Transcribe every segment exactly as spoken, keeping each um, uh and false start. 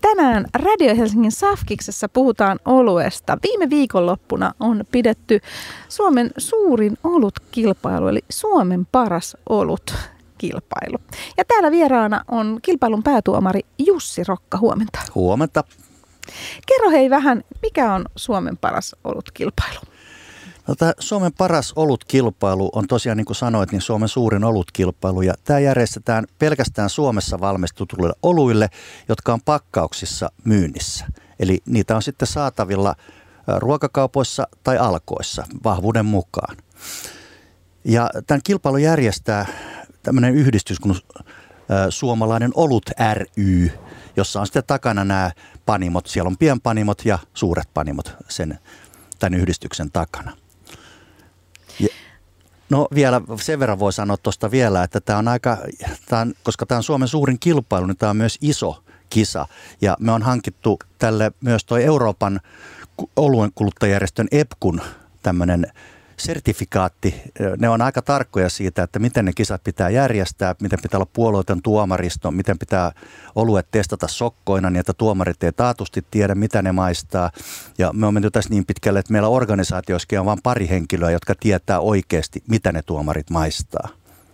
Tänään Radio Helsingin Safkiksessa puhutaan oluesta. Viime viikonloppuna on pidetty Suomen suurin olutkilpailu, eli Suomen paras olutkilpailu. Ja täällä vieraana on kilpailun päätuomari Jussi Rokka. Huomenta. Huomenta. Kerro hei vähän, mikä on Suomen paras olutkilpailu? No, tämä Suomen paras olutkilpailu on tosiaan, niin kuin sanoit, niin Suomen suurin olutkilpailu. Ja tämä järjestetään pelkästään Suomessa valmistetuille oluille, jotka on pakkauksissa myynnissä. Eli niitä on sitten saatavilla ruokakaupoissa tai alkoissa vahvuuden mukaan. Ja tämän kilpailun järjestää tämmöinen yhdistys kuin Suomalainen Olut ry, jossa on sitten takana nämä panimot. Siellä on pienpanimot ja suuret panimot sen, tämän yhdistyksen takana. Ja, no vielä sen verran voi sanoa tuosta vielä, että tämä on aika, tämä on, koska tämä on Suomen suurin kilpailu, niin tämä on myös iso kisa. Ja me on hankittu tälle myös tuo Euroopan oluen kuluttajajärjestön E P K:n tämmöinen sertifikaatti. Ne on aika tarkkoja siitä, että miten ne kisat pitää järjestää, miten pitää olla puolueeton tuomaristo, miten pitää oluet testata sokkoina, niin että tuomarit ei taatusti tiedä, mitä ne maistaa. Ja me on menty tässä niin pitkälle, että meillä organisaatioissakin on vain pari henkilöä, jotka tietää oikeasti, mitä ne tuomarit maistaa.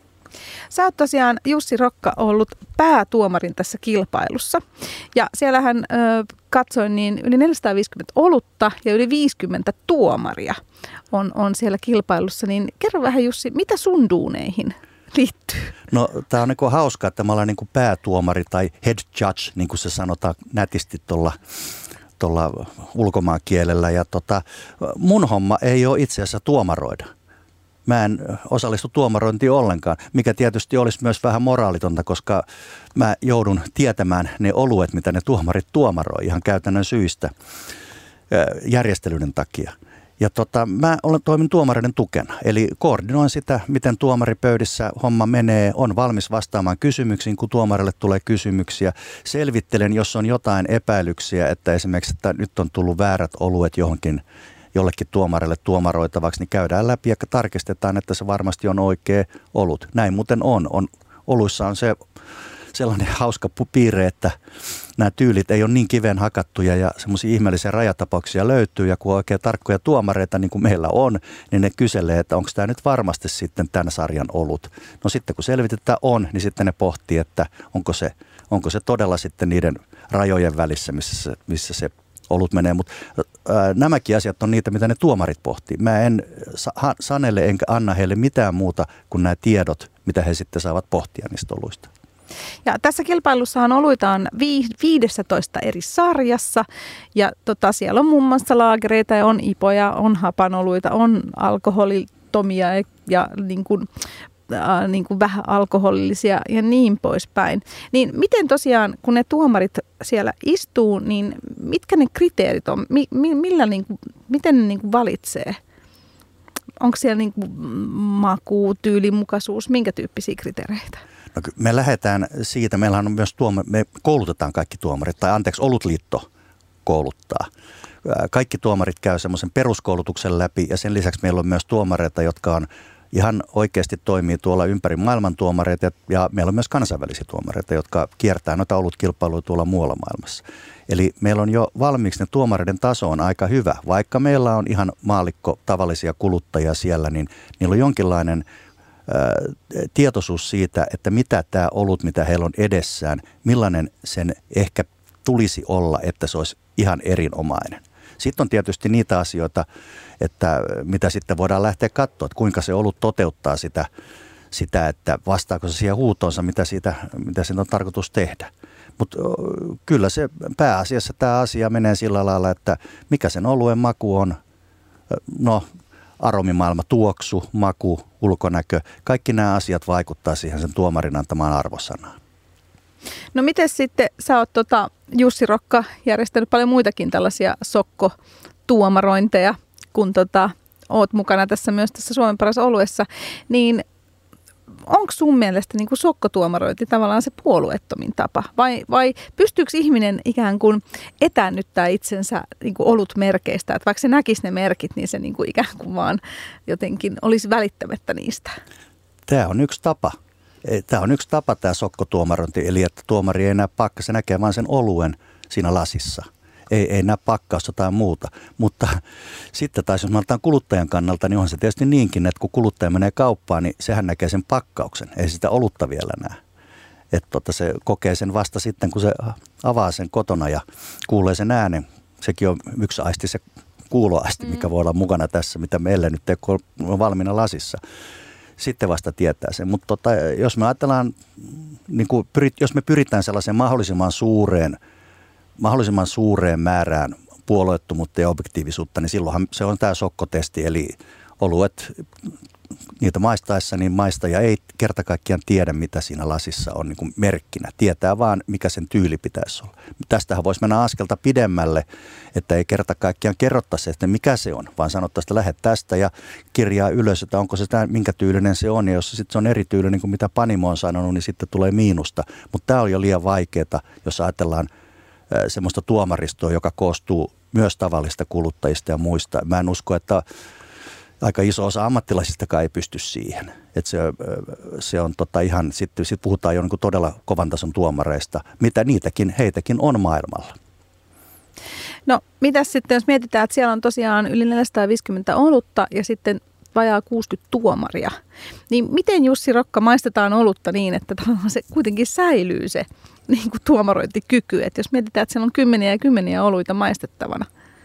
Sä oot tosiaan, Jussi Rokka, ollut päätuomarin tässä kilpailussa. Ja siellähän ö, katsoin niin yli neljäsataaviisikymmentä olutta ja yli viisikymmentä tuomaria on, on siellä kilpailussa. Niin kerro vähän, Jussi, mitä sun duuneihin liittyy? No, tää on niinku hauskaa, että mä olen niinku päätuomari tai head judge, niin kuin se sanotaan nätisti tuolla tuolla ulkomaan kielellä. Ja tota, mun homma ei ole itse asiassa tuomaroida. Mä en osallistu tuomarointiin ollenkaan, mikä tietysti olisi myös vähän moraalitonta, koska mä joudun tietämään ne oluet, mitä ne tuomarit tuomaroi ihan käytännön syistä järjestelyiden takia. Ja tota, mä olen, toimin tuomareiden tukena, eli koordinoin sitä, miten tuomaripöydissä homma menee, on valmis vastaamaan kysymyksiin, kun tuomarille tulee kysymyksiä. Selvittelen, jos on jotain epäilyksiä, että esimerkiksi että nyt on tullut väärät oluet johonkin jollekin tuomarille tuomaroitavaksi, niin käydään läpi ja tarkistetaan, että se varmasti on oikea olut. Näin muuten on. on oluissa on se sellainen hauska piirre, että nämä tyylit ei ole niin kiveen hakattuja ja semmoisia ihmeellisiä rajatapauksia löytyy. Ja kun on oikein tarkkoja tuomareita, niin kuin meillä on, niin ne kyselee, että onko tämä nyt varmasti sitten tämän sarjan olut. No sitten kun selvitetään on, niin sitten ne pohtii, että onko se, onko se todella sitten niiden rajojen välissä, missä se, missä se olut menee, mutta ää, nämäkin asiat on niitä, mitä ne tuomarit pohtii. Mä en sa- sanele enkä anna heille mitään muuta kuin nämä tiedot, mitä he sitten saavat pohtia niistä oluista. Ja tässä kilpailussahan oluita on vi- viisitoista eri sarjassa ja tota, siellä on muun muassa laagereita ja on ipoja, on hapanoluita, on alkoholittomia ja, ja niin kuin niin kuin vähän alkoholillisia ja niin poispäin. Niin miten tosiaan, kun ne tuomarit siellä istuu, niin mitkä ne kriteerit on? Mi, mi, millä niin kuin, miten ne niin kuin valitsee? Onko siellä niin kuin maku, tyylimukaisuus, minkä tyyppisiä kriteereitä? No, me lähdetään siitä, meillä on myös tuomari, me koulutetaan kaikki tuomarit, tai anteeksi, Olutliitto kouluttaa. Kaikki tuomarit käy semmoisen peruskoulutuksen läpi ja sen lisäksi meillä on myös tuomareita, jotka on ihan oikeasti toimii tuolla ympäri maailman tuomareita ja, ja meillä on myös kansainvälisiä tuomareita, jotka kiertää noita olutkilpailuja tuolla muualla maailmassa. Eli meillä on jo valmiiksi ne tuomareiden taso on aika hyvä. Vaikka meillä on ihan maallikko tavallisia kuluttajia siellä, niin niillä on jonkinlainen ää, tietoisuus siitä, että mitä tämä olut, mitä heillä on edessään, millainen sen ehkä tulisi olla, että se olisi ihan erinomainen. Sitten on tietysti niitä asioita, että mitä sitten voidaan lähteä katsoa, että kuinka se olut toteuttaa sitä, sitä että vastaako se siihen huutoonsa, mitä siitä, mitä siitä on tarkoitus tehdä. Mutta kyllä se pääasiassa tämä asia menee sillä lailla, että mikä sen oluen maku on, no aromimaailma, tuoksu, maku, ulkonäkö, kaikki nämä asiat vaikuttaa siihen sen tuomarin antamaan arvosanaan. No miten sitten, sä oot tota, Jussi Rokka järjestänyt paljon muitakin tällaisia sokkotuomarointeja, kun tota, oot mukana tässä myös tässä Suomen paras oluessa, niin onko sun mielestä niin kuin sokkotuomarointi tavallaan se puolueettomin tapa? Vai, vai pystyykö ihminen ikään kuin etäännyttää itsensä niin kuin olutmerkeistä, että vaikka se näkisi ne merkit, niin se niin kuin ikään kuin vaan jotenkin olisi välittämättä niistä? Tämä on yksi tapa. Tämä on yksi tapa tämä sokkotuomarointi, eli että tuomari ei enää pakka, se näkee vain sen oluen siinä lasissa. Ei, ei näe pakkausta tai muuta, mutta sitten taas jos me otetaan kuluttajan kannalta, niin on se tietysti niinkin, että kun kuluttaja menee kauppaan, niin sehän näkee sen pakkauksen, ei sitä olutta vielä näe. Että tota, se kokee sen vasta sitten, kun se avaa sen kotona ja kuulee sen äänen. Sekin on yksi aisti, se kuuloaisti, mikä voi olla mukana tässä, mitä meillä nyt on valmiina lasissa. Sitten vasta tietää sen. Mutta tota, jos me ajatellaan, niin kuin pyrit, jos me pyritään sellaiseen mahdollisimman suureen, mahdollisimman suureen määrään puolueettomuutta ja objektiivisuutta, niin silloinhan se on tämä sokkotesti, eli oluet, niitä maistaessa, niin maistaja ei kerta kaikkiaan tiedä, mitä siinä lasissa on niin kuin merkkinä. Tietää vaan, mikä sen tyyli pitäisi olla. Tästähän voisi mennä askelta pidemmälle, että ei kerta kaikkiaan kerrottaisi, että mikä se on, vaan sanottaisiin, että lähde tästä ja kirjaa ylös, että onko se tämä, minkä tyylinen se on. Ja jos se sitten on eri tyylinen kuin mitä Panimo on sanonut, niin sitten tulee miinusta. Mutta tämä on jo liian vaikeaa, jos ajatellaan semmoista tuomaristoa, joka koostuu myös tavallista kuluttajista ja muista. Mä en usko, että aika iso osa ammattilaisistakaan ei pysty siihen. Että se, se on tota ihan, sitten sit puhutaan jo niin kuin todella kovan tason tuomareista, mitä niitäkin, heitäkin on maailmalla. No mitäs sitten, jos mietitään, että siellä on tosiaan yli neljäsataaviisikymmentä olutta ja sitten vajaa kuusikymmentä tuomaria, niin miten Jussi Rokka maistetaan olutta niin, että se kuitenkin säilyy se niin kuin tuomarointikyky, että jos mietitään, että siellä on kymmeniä ja kymmeniä oluita maistettavana.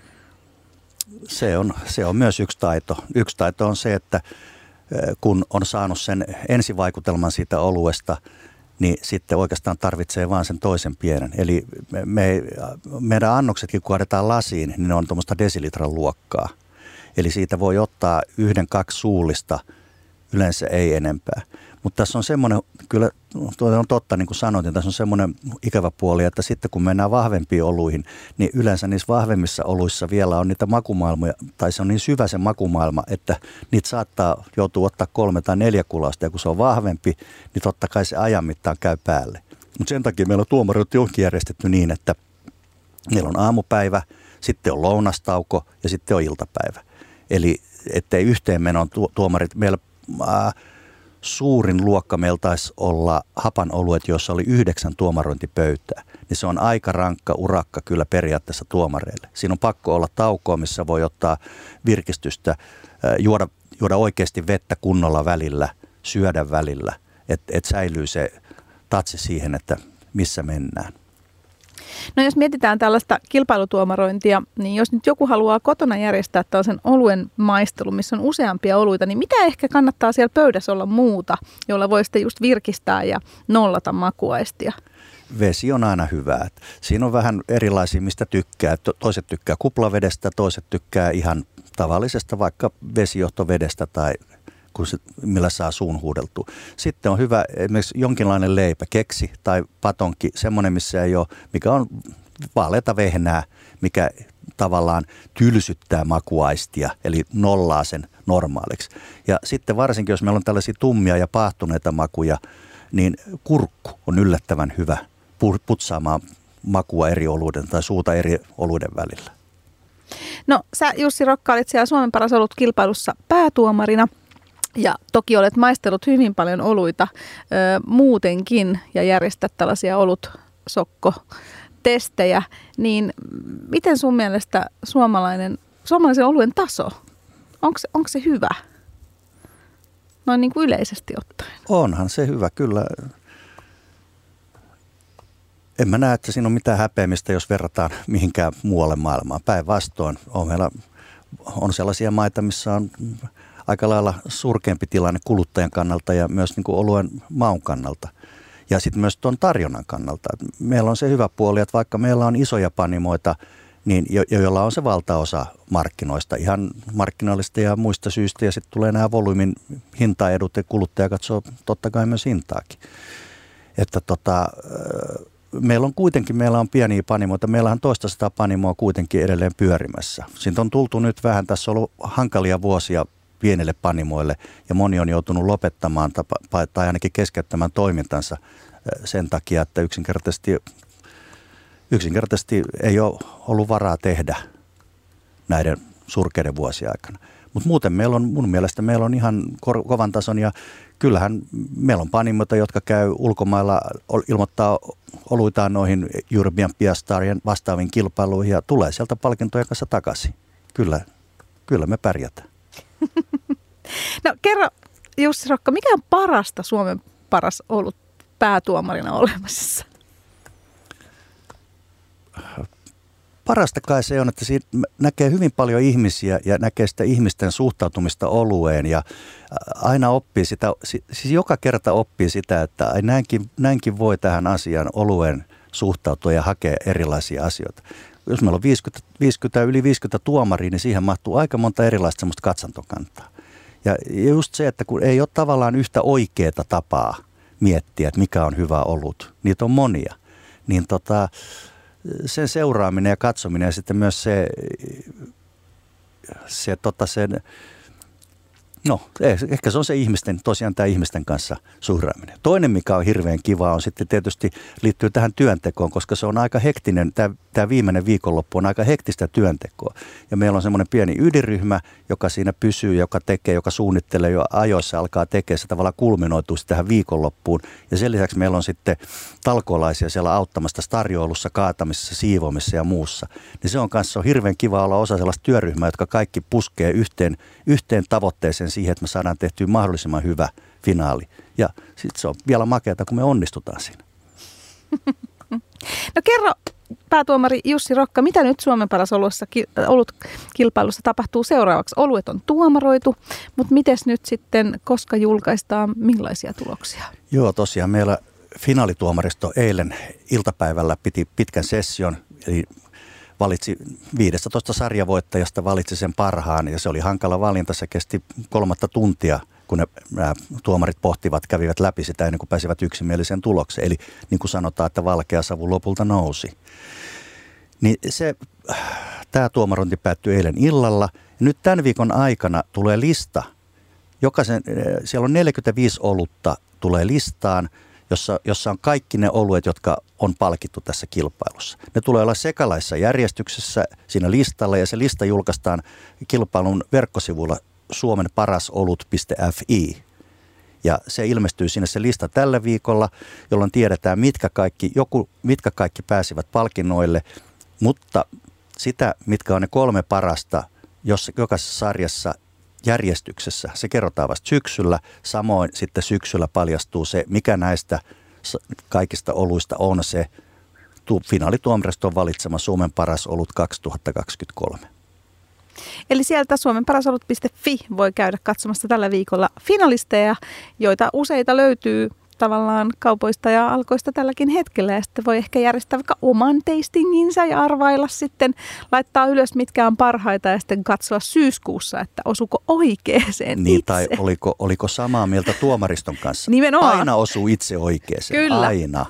Se on, se on myös yksi taito. Yksi taito on se, että kun on saanut sen ensivaikutelman siitä oluesta, niin sitten oikeastaan tarvitsee vaan sen toisen pienen. Eli me, meidän annoksetkin, kun kaadetaan lasiin, niin ne on tuommoista desilitran luokkaa. Eli siitä voi ottaa yhden, kaksi suullista, yleensä ei enempää. Mutta tässä on semmoinen, kyllä tuo on totta, niin kuin sanoin, tässä on semmoinen ikävä puoli, että sitten kun mennään vahvempiin oluihin, niin yleensä niissä vahvemmissa oluissa vielä on niitä makumaailmoja, tai se on niin syvä se makumaailma, että niitä saattaa joutua ottaa kolme tai neljä kulausta, ja kun se on vahvempi, niin totta kai se ajan mittaan käy päälle. Mutta sen takia meillä on tuomarit onkin järjestetty niin, että meillä on aamupäivä, sitten on lounastauko ja sitten on iltapäivä. Eli ettei yhteenmenon tuomarit, meillä ää, suurin luokka meillä taisi olla hapanoluet, joissa oli yhdeksän tuomarointipöytää. Niin se on aika rankka urakka kyllä periaatteessa tuomareille. Siinä on pakko olla taukoa, missä voi ottaa virkistystä, ää, juoda, juoda oikeasti vettä kunnolla välillä, syödä välillä, että et säilyy se tatsi siihen, että missä mennään. No jos mietitään tällaista kilpailutuomarointia, niin jos nyt joku haluaa kotona järjestää tällaisen oluen maistelun, missä on useampia oluita, niin mitä ehkä kannattaa siellä pöydässä olla muuta, jolla voi sitten just virkistää ja nollata makuaistia? Vesi on aina hyvä. Siinä on vähän erilaisia, mistä tykkää. Toiset tykkää kuplavedestä, toiset tykkää ihan tavallisesta vaikka vesijohtovedestä tai kun se, millä saa suun huudeltua. Sitten on hyvä esimerkiksi jonkinlainen leipä, keksi tai patonki, semmoinen, missä ei ole, mikä on vaaleata vehnää, mikä tavallaan tylsyttää makuaistia, eli nollaa sen normaaliksi. Ja sitten varsinkin, jos meillä on tällaisia tummia ja paahtuneita makuja, niin kurkku on yllättävän hyvä putsaamaan makua eri oluiden tai suuta eri oluiden välillä. No sä Jussi Rokka olit siellä Suomen paras olut kilpailussa päätuomarina. Ja toki olet maistellut hyvin paljon oluita ö, muutenkin ja järjestät tällaisia olutsokko-testejä, niin miten sun mielestä suomalainen, suomalaisen oluen taso, onko se, onko se hyvä? Noin niin kuin yleisesti ottaen. Onhan se hyvä, kyllä. En mä näe, että siinä on mitään häpeämistä, jos verrataan mihinkään muualle maailmaan. Päinvastoin on, meillä, on sellaisia maita, missä on aika lailla surkeampi tilanne kuluttajan kannalta ja myös niin kuin oluen maun kannalta. Ja sitten myös tuon tarjonnan kannalta. Meillä on se hyvä puoli, että vaikka meillä on isoja panimoita, niin jo, joilla on se valtaosa markkinoista, ihan markkinoillista ja muista syistä, ja sitten tulee nämä volyymin hintaedut, ja kuluttaja katsoo totta kai myös hintaakin. Että tota, meillä on kuitenkin, meillä on pieniä panimoita, meillä on toista sataa panimoa kuitenkin edelleen pyörimässä. Siitä on tultu nyt vähän, tässä on ollut hankalia vuosia pienille panimoille, ja moni on joutunut lopettamaan tai ainakin keskeyttämään toimintansa sen takia, että yksinkertaisesti, yksinkertaisesti ei ole ollut varaa tehdä näiden surkeiden vuosien aikana. Mutta muuten meillä on, mun mielestä meillä on ihan kor- kovan tason ja kyllähän meillä on panimoita, jotka käy ulkomailla, ilmoittaa oluitaan noihin European Beer Starien vastaaviin kilpailuihin ja tulee sieltä palkintojen kanssa takaisin. Kyllä, kyllä me pärjätään. No kerro Jussi Rokka, mikä on parasta Suomen paras olut päätuomarina olemasessa? Parasta kai se on, että siinä näkee hyvin paljon ihmisiä ja näkee sitä ihmisten suhtautumista olueen ja aina oppii sitä, siis joka kerta oppii sitä, että näinkin, näinkin voi tähän asiaan olueen suhtautua ja hakea erilaisia asioita. Jos meillä on viisikymmentä, viisikymmentä, yli viisikymmentä tuomaria, niin siihen mahtuu aika monta erilaista semmoista katsantokantaa. Ja just se, että kun ei ole tavallaan yhtä oikeaa tapaa miettiä, että mikä on hyvä olut, niitä on monia, niin tota... sen seuraaminen ja katsominen ja sitten myös se, se tota sen, no ehkä se on se ihmisten, tosiaan tämä ihmisten kanssa suhraaminen. Toinen, mikä on hirveän kiva, on sitten tietysti liittyy tähän työntekoon, koska se on aika hektinen, tämä, tämä viimeinen viikonloppu on aika hektistä työntekoa. Ja meillä on semmoinen pieni ydinryhmä, joka siinä pysyy, joka tekee, joka suunnittelee jo ajoissa, alkaa tekemään, se tavallaan kulminoituu tähän viikonloppuun. Ja sen lisäksi meillä on sitten talkoolaisia siellä auttamassa tarjoilussa, kaatamisessa, siivoamisessa ja muussa. Niin se on kanssa on hirveän kiva olla osa sellaista työryhmää, jotka kaikki puskee yhteen, yhteen tavoitteeseen siihen, että me saadaan tehtyä mahdollisimman hyvä finaali. Ja sitten se on vielä makeata, kun me onnistutaan siinä. No kerro, päätuomari Jussi Rokka, mitä nyt Suomen paras olutkilpailussa tapahtuu seuraavaksi? Oluet on tuomaroitu, mutta mites nyt sitten, koska julkaistaan, millaisia tuloksia? Joo, tosiaan meillä finaalituomaristo eilen iltapäivällä piti pitkän session, eli valitsi viisitoista sarjavoittajasta, valitsi sen parhaan ja se oli hankala valinta. Se kesti kolmatta tuntia, kun ne nämä tuomarit pohtivat, kävivät läpi sitä ennen kuin pääsivät yksimieliseen tulokseen. Eli niin kuin sanotaan, että valkea savu lopulta nousi. Niin se, tämä tuomarointi päättyi eilen illalla. Ja nyt tämän viikon aikana tulee lista. Jokaisen, siellä on neljäkymmentäviisi olutta tulee listaan, Jossa, jossa on kaikki ne oluet, jotka on palkittu tässä kilpailussa. Ne tulee olla sekalaisessa järjestyksessä siinä listalla ja se lista julkaistaan kilpailun verkkosivulla suomenparasolut piste fi. Ja se ilmestyy sinne se lista tällä viikolla, jolloin tiedetään, mitkä kaikki, joku, mitkä kaikki pääsivät palkinnoille, mutta sitä, mitkä on ne kolme parasta, jos jokaisessa sarjassa järjestyksessä. Se kerrotaan vasta syksyllä. Samoin sitten syksyllä paljastuu se, mikä näistä kaikista oluista on se finaalituomariston valitsema Suomen paras olut kaksituhattakaksikymmentäkolme. Eli sieltä suomenparasolut piste fi voi käydä katsomassa tällä viikolla finalisteja, joita useita löytyy tavallaan kaupoista ja alkoista tälläkin hetkellä. Ja sitten voi ehkä järjestää vaikka oman tastinginsa ja arvailla sitten, laittaa ylös mitkä on parhaita ja sitten katsoa syyskuussa, että osuuko oikeeseen niin, itse. Tai oliko, oliko samaa mieltä tuomariston kanssa? Nimenomaan. Aina osuu itse oikeeseen. Kyllä. Aina.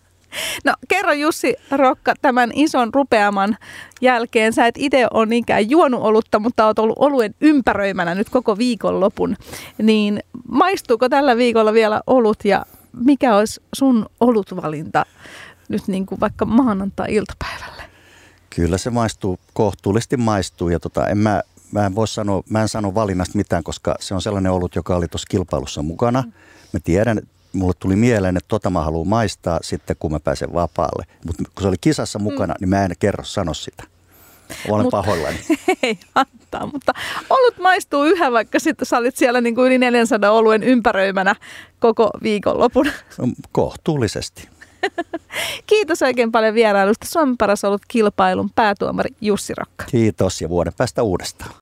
No kerro Jussi Rokka tämän ison rupeaman jälkeen. Sä et itse ole niinkään juonut olutta, mutta oot ollut oluen ympäröimänä nyt koko viikonlopun. Niin maistuuko tällä viikolla vielä olut ja mikä olisi sun olutvalinta nyt niin kuin vaikka maanantai-iltapäivälle? Kyllä se maistuu, kohtuullisesti maistuu ja tota, en mä, mä, en voi sanoa, mä en sano valinnasta mitään, koska se on sellainen olut, joka oli tuossa kilpailussa mukana. Mä tiedän, mulle tuli mieleen, että tota mä haluan maistaa sitten, kun mä pääsen vapaalle. Mutta kun se oli kisassa mukana, mm. niin mä en kerro sano sitä. Olen Mut, pahoillani. Ei antaa, mutta olut maistuu yhä, vaikka sitten sä olit siellä niin kuin yli neljänsadan oluen ympäröimänä koko viikonlopun. Kohtuullisesti. Kiitos oikein paljon vierailusta. Suomen paras olut -kilpailun päätuomari Jussi Rokka. Kiitos ja vuoden päästä uudestaan.